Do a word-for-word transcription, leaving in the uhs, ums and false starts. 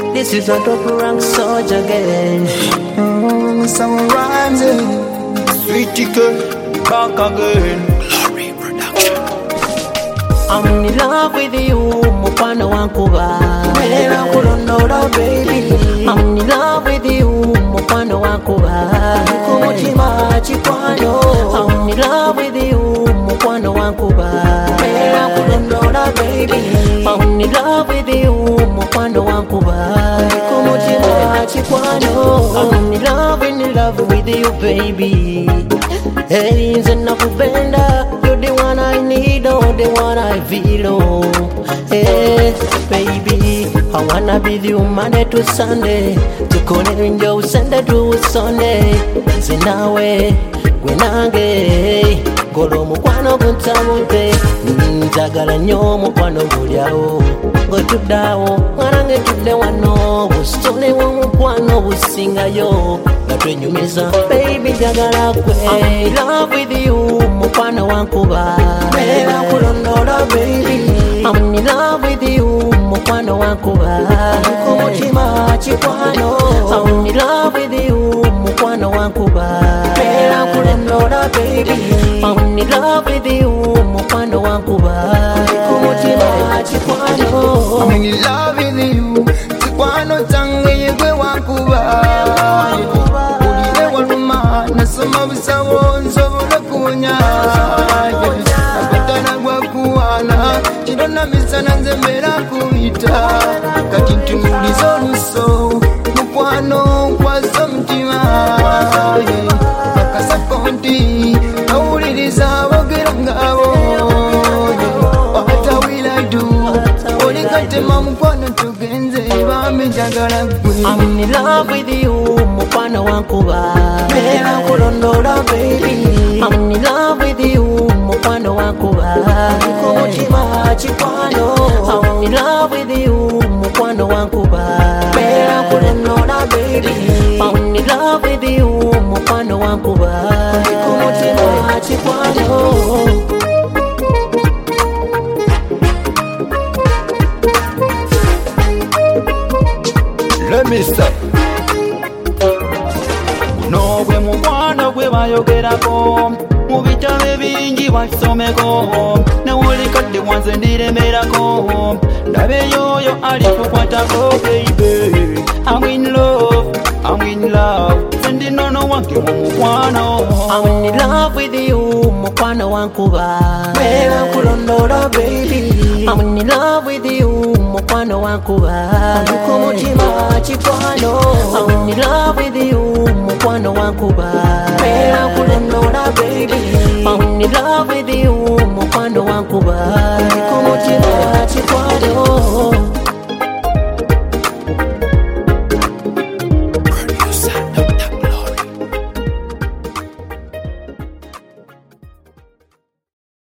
This is a top rank soldier again. Mm, some rhymes, eh? Sweet chicken, back again. Glory Production. I'm in love with you, mupana wankuba. Mera kulondola baby. I'm in love with you, mupana wankuba. Kumutima chikwano. I'm in love with you, mupana wankuba. Mera kulondola baby. I'm in love with you, mupana wankuba. Kumutima chikwano. I'm in love, in love with you baby. Hey, nze nakupenda. You're the one I need, oh, the one I feel, oh. Hey, baby, I wanna be with you Monday to Sunday. To connect with you Sunday to Sunday. Zinawe, gwenange golo mukwano guntabute. Njagala nnyo mukwano gulyawo ng'otuddawo mwarange tudde wano busitole w'omukwano busingayo nga twenyumiza baby njagala gwe. I'm in love with you mukwano wankuba. Mera kulondola baby. I'm in love with you mukwano wankuba. Kumutima chikwano. I'm in love with you mukwano wankuba. Mera kulondola baby. I'm in love with you mukwano wankuba. Kumutima chikwano. I'm in love with you. Chikwano change yegwe wankuba. Ulile waluma nasoma busawo nsobola kuwonya. Nakutana gwa kuwana chirona misana nze mbera kuyita. Kati ntunuliza oluso mukwano nkwasa omutima. Akasako nti awuliriza abogera ngabo. What will I do? Oli katema mukwano tugenze bambi njagala gwe. I'm in love with you mukwano wankuba. Mera kulondola baby. I'm in love with you mukwano wankuba. Kumutima chikwano. I'm in love with you mukwano wankuba. Mera kulondola baby. I'm in love with you mukwano wankuba. Kumutima chikwano. Let me say Guno gwe mukwano gwe bayogerako mu bitabo bingi basomeko newolikadde wanze ndiremerako ndabeyo oyo alikukwatako baby. I'm in love, I'm in love sendi nono wange mu mukwano. I'm in love with you mukwano wankuba. Mera kulondola baby. I'm in love with you mukwano wankuba. Kumutima chikwano. I'm in love with you mukwano wankuba. Mera kulondola baby. I'm in love